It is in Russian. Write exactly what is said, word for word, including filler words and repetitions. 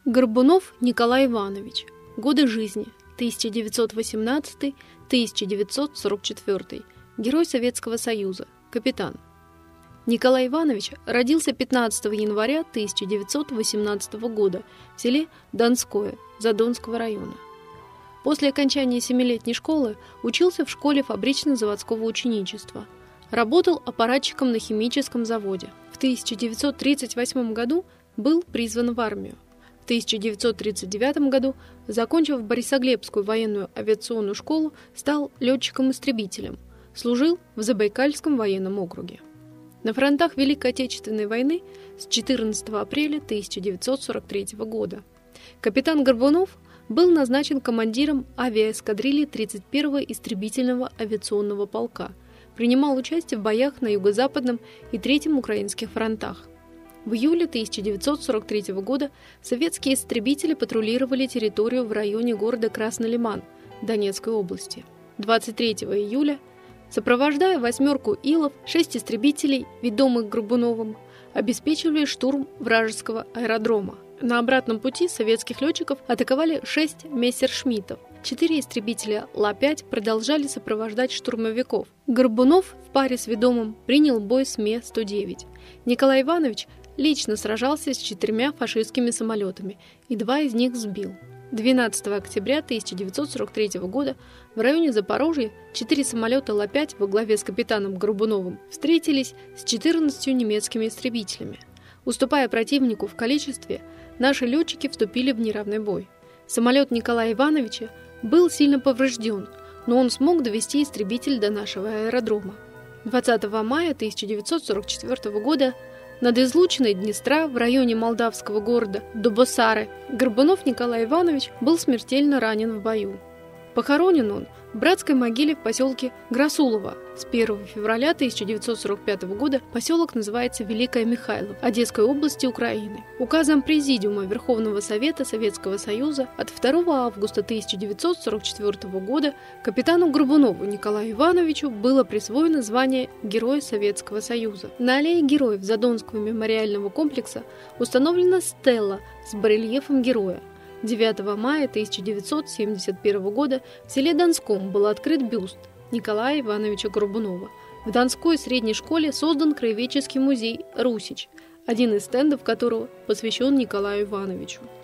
Горбунов Николай Иванович. Годы жизни тысяча девятьсот восемнадцатый — тысяча девятьсот сорок четвёртый. Герой Советского Союза. Капитан. Николай Иванович родился пятнадцатого января тысяча девятьсот восемнадцатого года в селе Донское Задонского района. После окончания семилетней школы учился в школе фабрично-заводского ученичества. Работал аппаратчиком на химическом заводе. В тысяча девятьсот тридцать восьмом году был призван в армию. В тысяча девятьсот тридцать девятом году, закончив Борисоглебскую военную авиационную школу, стал летчиком-истребителем. Служил в Забайкальском военном округе. На фронтах Великой Отечественной войны с четырнадцатого апреля тысяча девятьсот сорок третьего года. Капитан Горбунов был назначен командиром авиаэскадрильи тридцать первого истребительного авиационного полка. Принимал участие в боях на Юго-Западном и Третьем украинских фронтах. В июле тысяча девятьсот сорок третьего года советские истребители патрулировали территорию в районе города Красный Лиман Донецкой области. двадцать третьего июля, сопровождая восьмерку Илов, шесть истребителей, ведомых Горбуновым, обеспечивали штурм вражеского аэродрома. На обратном пути советских летчиков атаковали шесть мессершмиттов. Четыре истребителя Ла пять продолжали сопровождать штурмовиков. Горбунов в паре с ведомым принял бой с Ме сто девять. Николай Иванович лично сражался с четырьмя фашистскими самолетами, и два из них сбил. двенадцатого октября тысяча девятьсот сорок третьего года в районе Запорожья четыре самолета Ла пять во главе с капитаном Горбуновым встретились с четырнадцатью немецкими истребителями. Уступая противнику в количестве, наши летчики вступили в неравный бой. Самолет Николая Ивановича был сильно поврежден, но он смог довести истребитель до нашего аэродрома. двадцатого мая тысяча девятьсот сорок четвёртого года над излучиной Днестра в районе молдавского города Дубосары Горбунов Николай Иванович был смертельно ранен в бою. Похоронен он в братской могиле в поселке Грасулово. С первого февраля тысяча девятьсот сорок пятого года поселок называется Великая Михайлов Одесской области Украины. Указом Президиума Верховного Совета Советского Союза от второго августа тысяча девятьсот сорок четвёртого года капитану Горбунову Николаю Ивановичу было присвоено звание Героя Советского Союза. На аллее героев Задонского мемориального комплекса установлена стела с барельефом героя. девятого мая тысяча девятьсот семьдесят первого года в селе Донском был открыт бюст Николая Ивановича Горбунова. В Донской средней школе создан краеведческий музей «Русич», один из стендов которого посвящен Николаю Ивановичу.